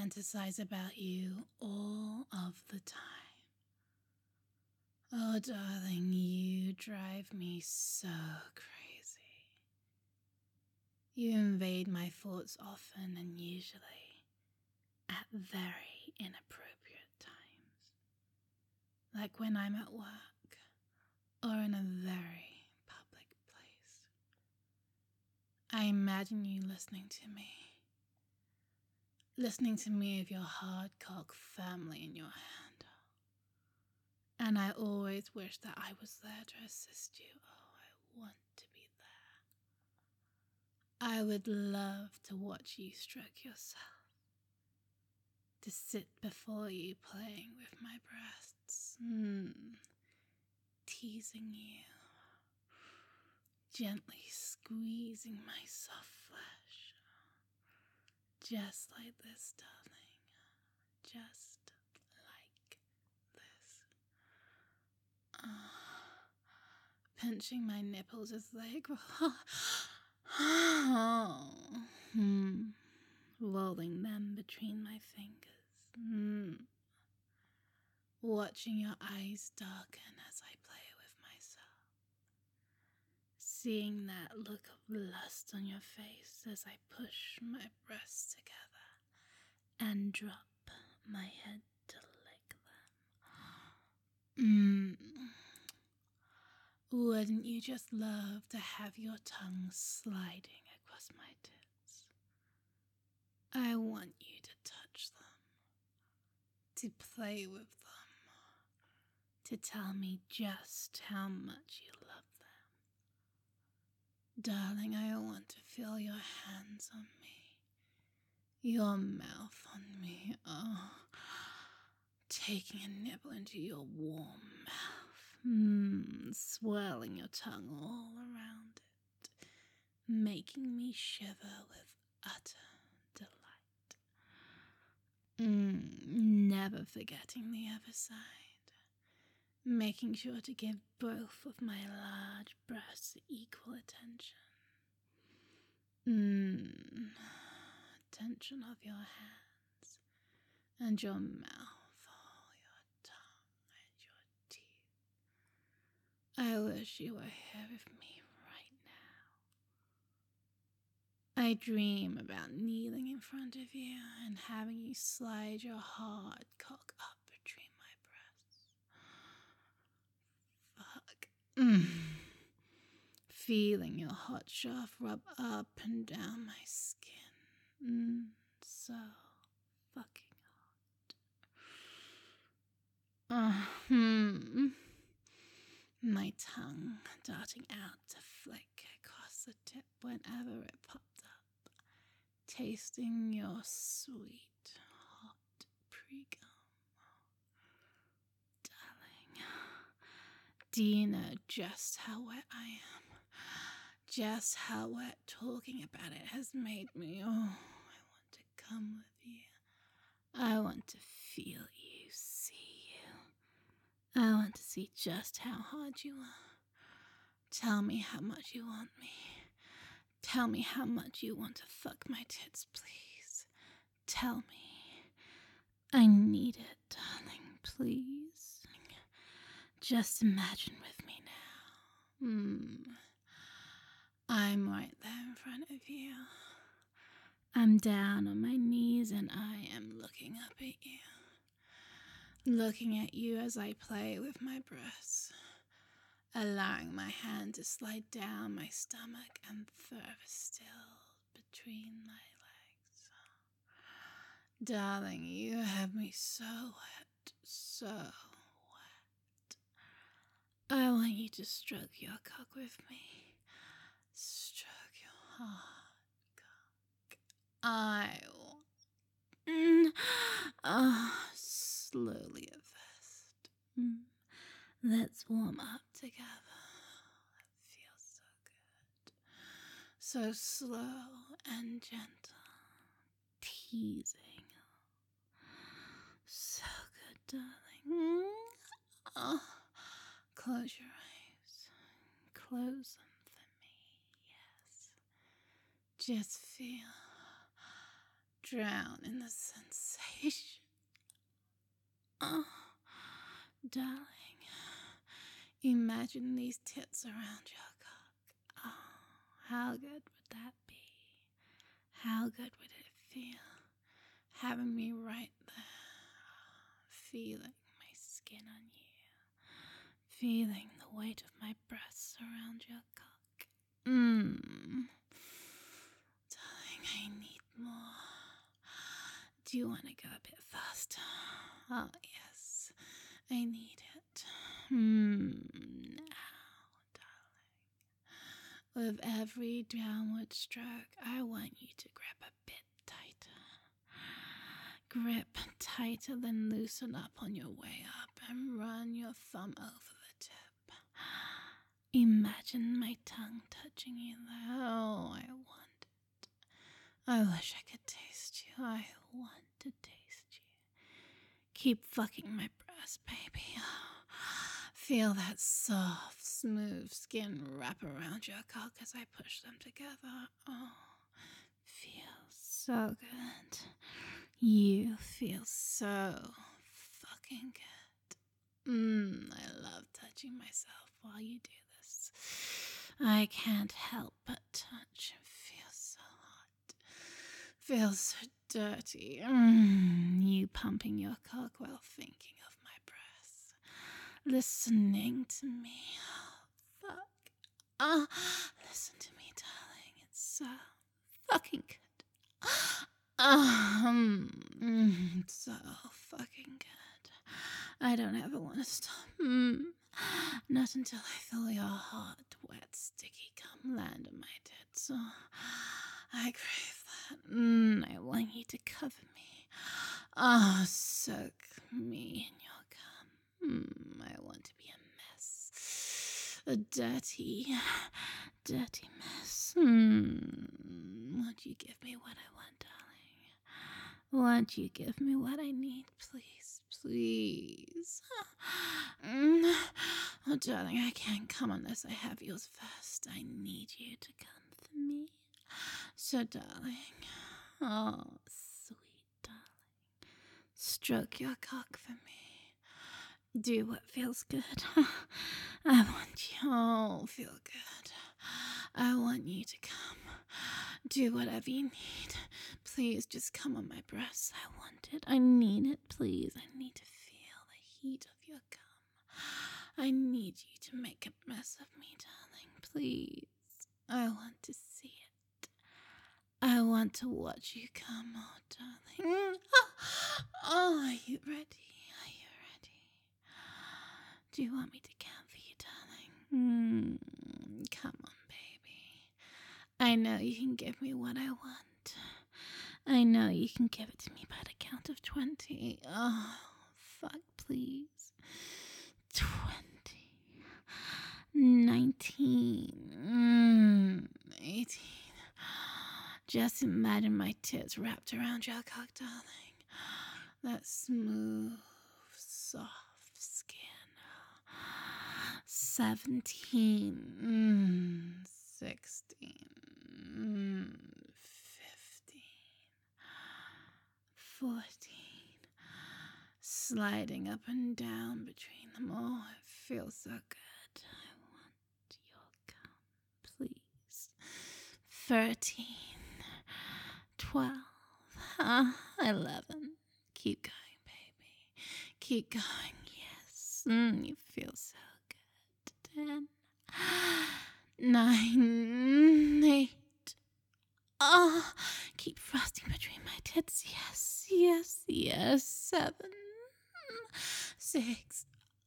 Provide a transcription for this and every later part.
fantasize about you all of the time. Oh, darling, you drive me so crazy. You invade my thoughts often and usually at very inappropriate times. Like when I'm at work or in a very public place. I imagine you listening to me with your hard cock firmly in your hand. And I always wish that I was there to assist you. Oh, I want to be there. I would love to watch you stroke yourself, to sit before you playing with my breasts, teasing you, gently squeezing my soft flesh. Just like this, darling. Just like this. Pinching my nipples as they grow. Rolling them between my fingers. Watching your eyes darken as I play with myself. Seeing that look of lust on your face as I push my breasts together and drop my head to lick them. Wouldn't you just love to have your tongue sliding across my tits? I want you to touch them, to play with them, to tell me just how much you love them. Darling, I want to feel your hands on me, your mouth on me, taking a nibble into your warm mouth, swirling your tongue all around it, making me shiver with utter delight. Never forgetting the other side, making sure to give both of my large breasts equal attention. Attention of your hands and your mouth, your tongue and your teeth. I wish you were here with me right now. I dream about kneeling in front of you and having you slide your hard cock up between my breasts. Fuck. Feeling your hot shaft rub up and down my skin. So fucking hot. My tongue darting out to flick across the tip whenever it popped up, tasting your sweet, hot pre-cum. Darling, do you know just how wet I am? Just how wet talking about it has made me. Oh, I want to come with you. I want to feel you, see you. I want to see just how hard you are. Tell me how much you want me. Tell me how much you want to fuck my tits, please. Tell me. I need it, darling, please. Just imagine with me now. I'm right there in front of you. I'm down on my knees and I am looking up at you. Looking at you as I play with my breasts. Allowing my hand to slide down my stomach and further still between my legs. Darling, you have me so wet, so wet. I want you to stroke your cock with me. Stroke your hard cock. I want... slowly at first. Let's warm up together. It feels so good. So slow and gentle. Teasing. So good, darling. Close your eyes. Close them for me, yes. Just feel. drown in the sensation. Oh, darling, imagine these tits around your cock. Oh, how good would that be? How good would it feel? Having me right there, feeling my skin on you, feeling the weight of my breasts around your cock. Darling, I need more. Do you want to go a bit faster? Oh, yes, I need it. Now, darling. With every downward stroke, I want you to grip a bit tighter. Grip tighter, then loosen up on your way up and run your thumb over the tip. Imagine my tongue touching you there. Oh, I want it. I wish I could taste you. I want to taste you. Keep fucking my breast, baby. Feel that soft, smooth skin wrap around your cock as I push them together. Oh, feels so good. You feel so fucking good. I love touching myself while you do this. I can't help but touch. It feels so hot. Feels so dirty. You pumping your cock while thinking of my breasts. Listening to me. Oh, fuck. Listen to me, darling. It's so fucking good. So fucking good. I don't ever want to stop. Not until I feel your hot, wet, sticky cum land on my tits. Oh, I crave that. I want you to cover me. Oh, soak me in your cum. I want to be a mess. A dirty, dirty mess. Won't you give me what I want, darling? Won't you give me what I need, please? Please. Oh, darling, I can't come unless I have yours first. I need you to come for me. So, darling, oh, sweet darling, stroke your cock for me. Do what feels good. I want you. Oh, feel good. I want you to come. Do whatever you need. Please just come on my breasts. I want it. I need it, please. I need to feel the heat of your cum. I need you to make a mess of me, darling. Please. I want to see it. I want to watch you come, oh, darling. Oh, are you ready? Are you ready? Do you want me to count for you, darling? Come on, baby. I know you can give me what I want. I know you can give it to me by the count of 20. Oh, fuck, please. 20. 19. 18. Just imagine my tits wrapped around your cock, darling. That smooth, soft skin. 17. 16. 15. 14. Sliding up and down between them. Oh, it feels so good. I want your cum, please. 13. 12. 11. Keep going, baby. Keep going, yes. You feel so good. 10. 9. 8. Oh, keep thrusting between my tits. Yes, yes, yes. 7. 6.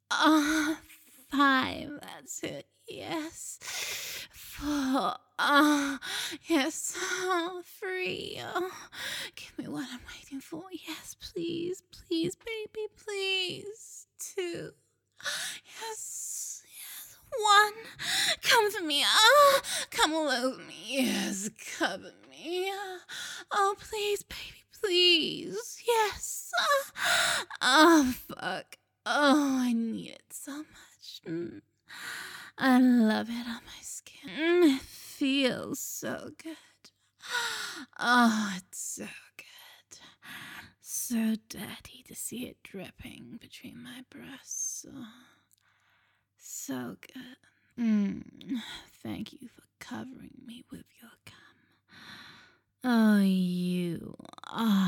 5. That's it. Yes. 4. Yes. 3. Give me what I'm waiting for. Yes, please. Please, baby, please. 2. Yes. Yes. 1. Come for me. Come all over me. Yes. Cover me. Oh, please, baby, please. Yes. Oh, fuck. Oh, I need it so much. I love it on my skin. It feels so good. Oh, it's so good. so dirty to see it dripping between my breasts. Oh, so good. Thank you for covering me with your cum. Oh, you are